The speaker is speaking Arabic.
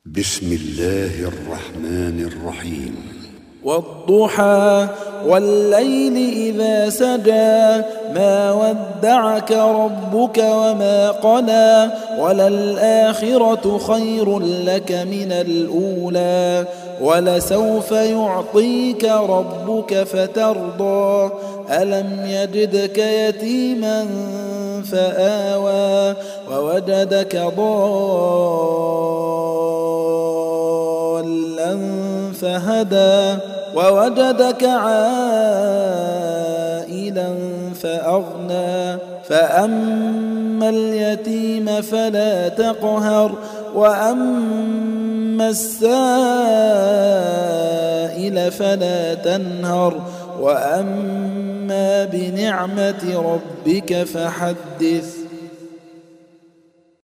بسم الله الرحمن الرحيم. والضحى والليل إذا سجى ما ودعك ربك وما قلى وللآخرة خير لك من الأولى ولسوف يعطيك ربك فترضى ألم يجدك يتيما فآوى ووجدك ضالا فهدى ووجدك عائلا فأغنى فأما اليتيم فلا تقهر وأما السائل فلا تنهر وأما بنعمة ربك فحدث.